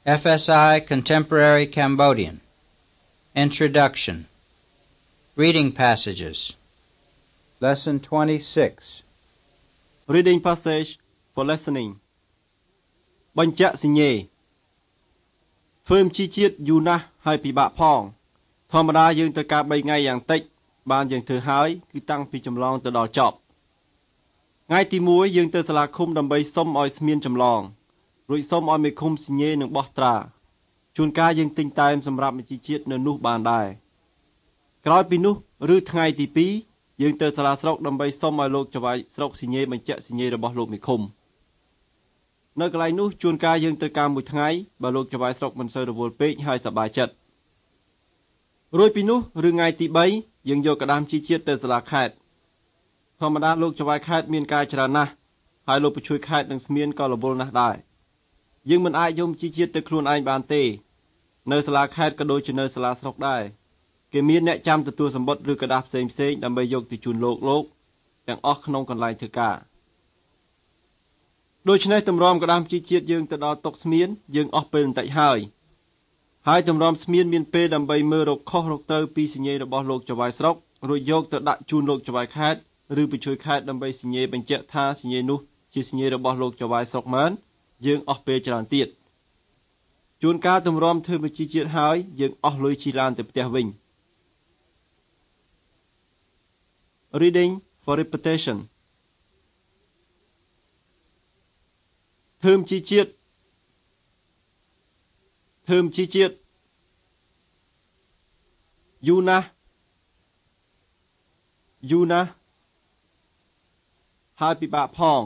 FSI Contemporary Cambodian Introduction Reading Passages Lesson 26 Reading passage for listening បញ្ជាក់សញ្ញេធ្វើមជីជាតិយូរណាស់ហើយពិបាកផងធម្មតាយើងត្រូវការ3ថ្ងៃយ៉ាងតិចបានយើងធ្វើហើយគឺតាំងពីចម្លងទៅដល់ចប់ថ្ងៃទី1យើងទៅសាលាឃុំដើម្បីសុំឲ្យស្មានចម្លងរួចសុំឲ្យមេឃុំសញ្ញេនិងបោះត្រាជួនកាលយើងទិញតែមសម្រាប់មជីជាតិនៅនោះបានដែរក្រោយពីនោះឬថ្ងៃទី2យើងទៅសាលាស្រុកដើម្បីសុំឲ្យលោកចៅហ្វាយស្រុកសញ្ញេបញ្ជាក់សញ្ញេរបស់លោកមេឃុំនៅកន្លែងនោះជួនកាលយើងត្រូវការមួយថ្ងៃបើលោកចៅហ្វាយស្រុកមិនសូវរវល់ពេកហើយសប្បាយចិត្តរួចពីនោះឬថ្ងៃទី3យើងយកក្តាមជីជាតិទៅសាលាខេត្តធម្មតាលោកចៅហ្វាយខេត្តមានការច្រើនណាស់ហើយលោកបញ្ជួយខេត្តនឹងស្មានក៏រវល់ណាស់ដែរយើងមិនអាចយកជីជាតិទៅខ្លួនឯងបានទេនៅសាលាខេត្តក៏ដូចជានៅសាលាស្រុកដែរគេមានអ្នកចាំទទួលសម្បត្តិឬกระดาษផ្សេងដើម្បីយកទៅជូនលោកទាំងអស់ក្នុងកន្លែងធ្វើការដូច្នេះទម្រាំក្តាមជីជាតិយើងទៅដល់តុកស្មានយើងអស់ពេលបន្តិចហើយទម្រាំស្មានមានពេលដើម្បីមើលរកខុសរកត្រូវពីសញ្ញេរបស់លោកចៅហ្វាយស្រុករួចយកទៅដាក់ជូនលោកចៅហ្វាយខេត្តឬបញ្ជួយខេត្តដើម្បីសញ្ញេបញ្ជាក់ថាសញ្ញេនោះជាសញ្ញេរបស់លោកចៅហ្វាយស្រុកមែនយើងអស់ពេលច្រើនទៀតជួនកាលទម្រាំធ្វើវិជីជាតិហើយយើងអស់លុយជិះឡានទៅផ្ទះវិញ Reading for repetition ធ្វើមជីជាតិយូរណាស់ហើយពិបាកផង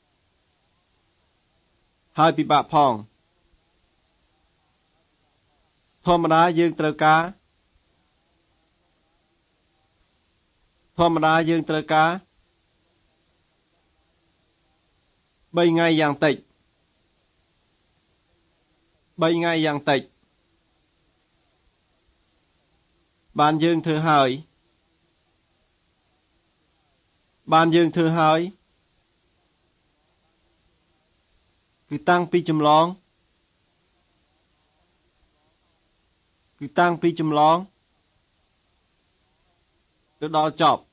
ធម្មតាយើងត្រូវការ3ថ្ងៃយ៉ាងតិចបានយើងធ្វើហើយគឺតាំងពីចម្លងទៅដល់ចប់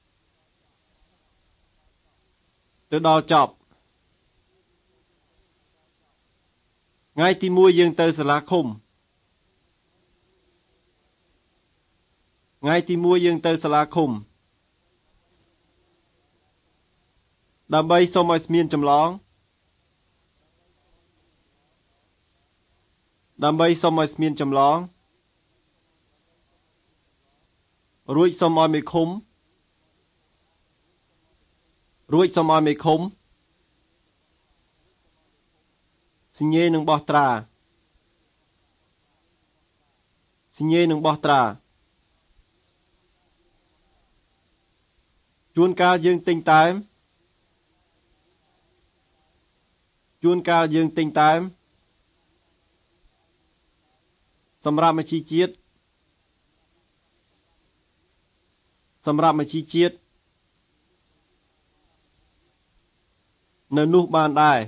ថ្ងៃទី1យើងទៅសាលាឃុំដើម្បីសុំឲ្យស្មានចម្លងរួចសុំឲ្យមេឃុំសញ្ញេនឹងបោះត្រាជួនកាលយើងទិញតែមសម្រាប់មជីជាតិនៅនោះបានដែរ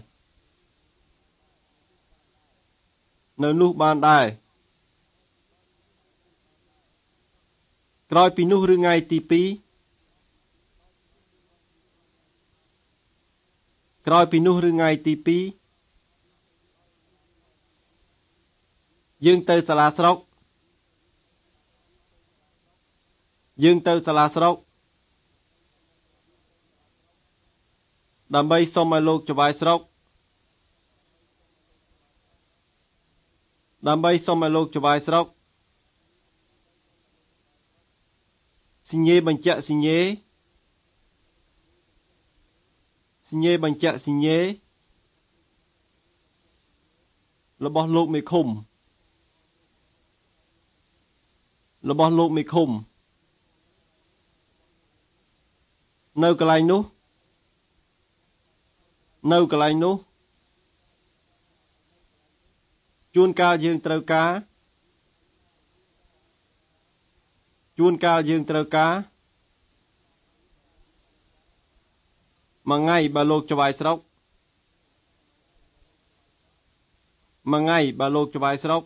ក្រោយពីនោះឬថ្ងៃទី2យើងទៅសាលាស្រុកដើម្បីសុំឲ្យលោកចៅហ្វាយស្រុកសញ្ញេបញ្ជាក់សញ្ញេរបស់លោកមេឃុំនៅកន្លែងនោះជួនកាលយើងត្រូវការមួយថ្ងៃបើលោកចៅហ្វាយស្រុកមួយថ្ងៃបើលោកច្បាយស្រុក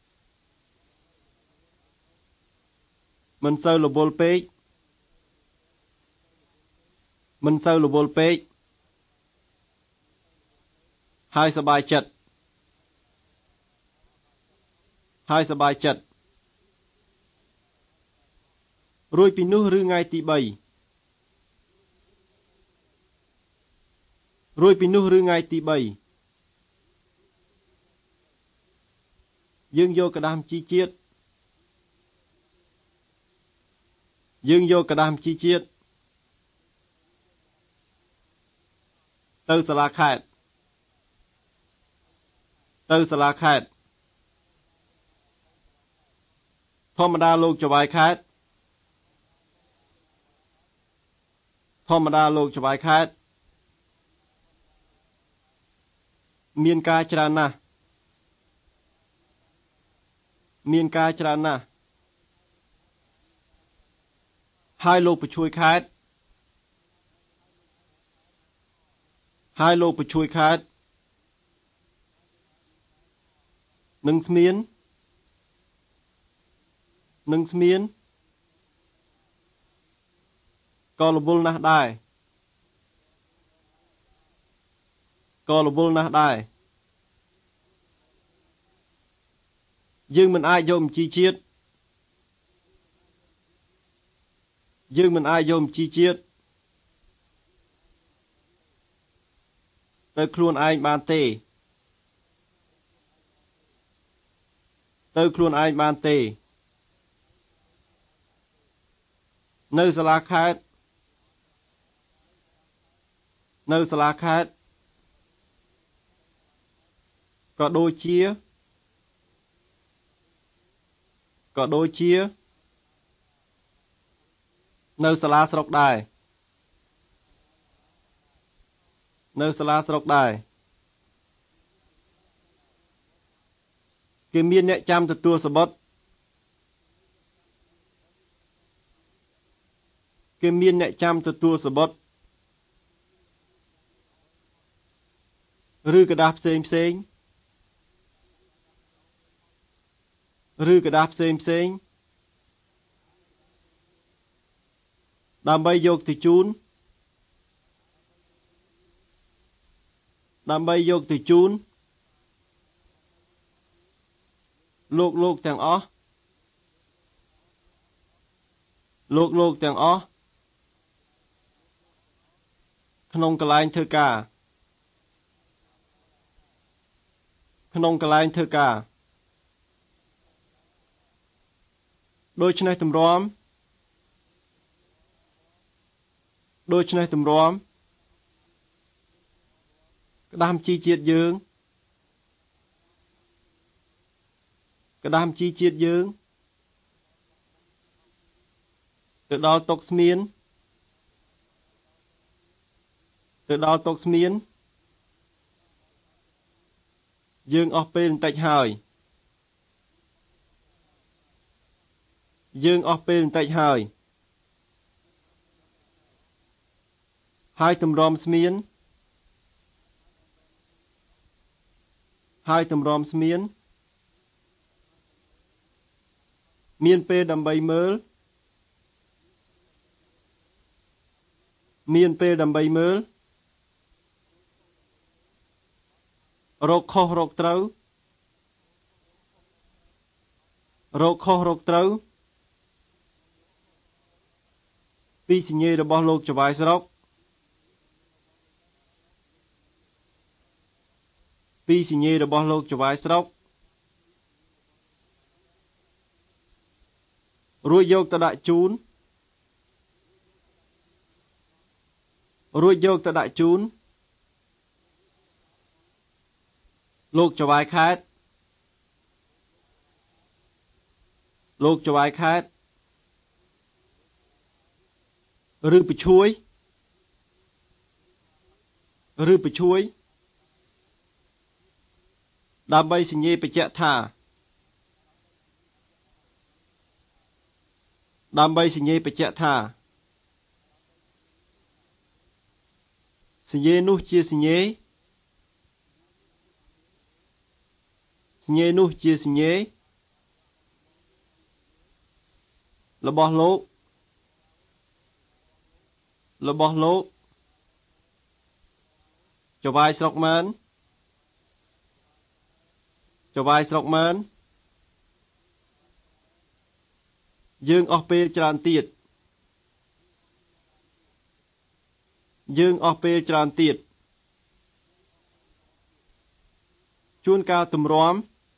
មិនសូវរវល់ពេកហើយសប្បាយចិត្តរួចពីនោះឬថ្ងៃទី3យើងយកกระดาษជីជាតិទៅសាលាខេត្តធម្មតាលោកច្បាយខេត្តមានការច្រើនណាស់ហើយលោកបញ្ជួយខេត្តនឹងស្មានក៏រវល់ណាស់ដែរយើងមិនអាចយកបញ្ជីជាតិទៅខ្លួនឯងបានទេនៅសាលាខេត្តក៏ដូចជានៅសាលាស្រុកដែរគេមានអ្នកចាំទទួលសបុតឬกระดาษផ្សេងដើម្បីយកទៅជូនលោកទាំងអស់ក្នុងកន្លែងធ្វើការដូច្នេះទម្រាំក្តារជីជាតិយើងទៅដល់តុកស្មានយើងអស់ពេលបន្តិចហើយហើយទម្រាំស្មានមានពេលដើម្បីមើលរកខុសរកត្រូវពីសញ្ញេរបស់លោកច្បាយស្រុករួចយកទៅដាក់ជូនលោកច្បាយខេត្តឬបញ្ជួយដើម្បីសញ្ញេបញ្ជាក់ថាសញ្ញេនោះជាសញ្ញេសញ្ញេនោះជាសញ្ញេរបស់លោកចវាយស្រុកមែនយើងអស់ពេលច្រើនទៀតជួនកាលទម្រាំ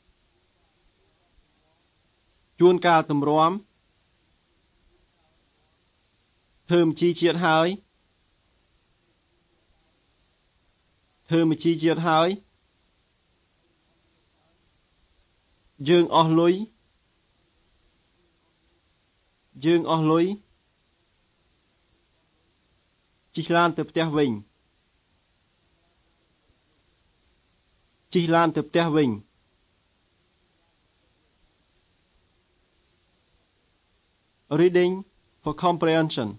ធ្វើមជីជាតិហើយយើងអស់លុយជិះឡានទៅផ្ទះវិញReading for comprehension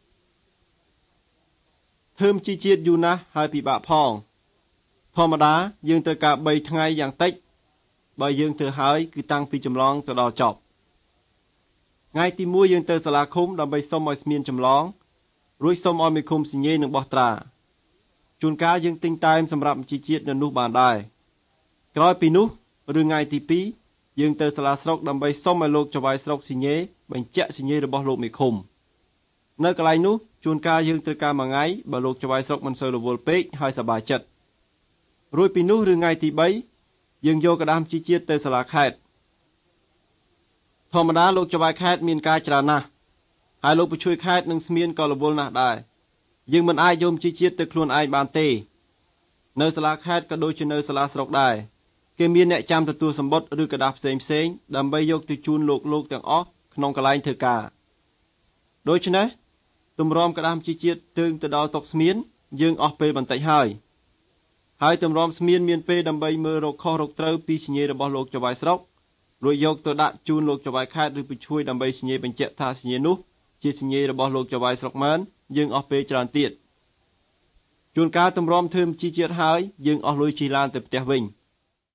ធ្វើមជីជាតិយូរណាស់ហើយពិបាកផងធម្មតាយើងត្រូវការ3ថ្ងៃយ៉ាងតិចបើយើងធ្វើហើយគឺតាំងពីចម្លងទៅដល់ចប់ថ្ងៃទី1យើងទៅសាលាឃុំដើម្បីសុំឲ្យស្មានចម្លងរួចសុំឲ្យមេឃុំសញ្ញេនិងបោះត្រាជួនកាលយើងទិញតែមសម្រាប់ជីជាតិនៅនោះបានដែរក្រោយពីនោះឬថ្ងៃទី2យើងទៅសាលាស្រុកដើម្បីសុំឲ្យលោកចវាយស្រុកសញ្ញេបញ្ជាក់សញ្ញេរបស់លោកមេឃុំនៅកន្លែងនោះជួនកាលយើងត្រូវការមួយថ្ងៃបើលោកចវាយស្រុកមិនសូវរវល់ពេកហើយសប្បាយចិត្តរួចពីនោះឬថ្ងៃទី3យើងយកក្តារជីជាតិទៅសាលាខេត្តធម្មតាលោកចវាយខេត្តមានការច្រើនណាស់ហើយលោកបញ្ជួយខេត្តនិងស្មានក៏រវល់ណាស់ដែរយើងមិនអាចយកជីជាតិទៅខ្លួនឯងបានទេនៅសាលាខេត្តក៏ដូចជានៅសាលាស្រុកដែរគេមានអ្នកចាំទទួលសម្បត្តិឬក្តារផ្សេងដើម្បីយកទៅជូនលោកទាំងអស់ក្នុងកន្លែងធ្វើការដូច្នេះទម្រាំក្តារជីជាតិទើងទៅដល់តុកស្មានយើងអស់ពេលបន្តិចហើយទម្រាំស្មានមានពេលដើម្បីមើលរកខុសរកត្រូវពីសញ្ញេរបស់លោកចវាយស្រុករួចយកទៅដាក់ជូនលោកចវាយខេត្តឬបញ្ជួយដើម្បីសញ្ញេបញ្ជាក់ថាសញ្ញេនោះជាសញ្ញេរបស់លោកចវាយស្រុកមែនយើងអស់ពេលច្រើនទៀតជួនកាលទម្រាំធ្វើមជីជាតិហើយយើងអស់លុយជិះឡានទៅផ្ទះវិញ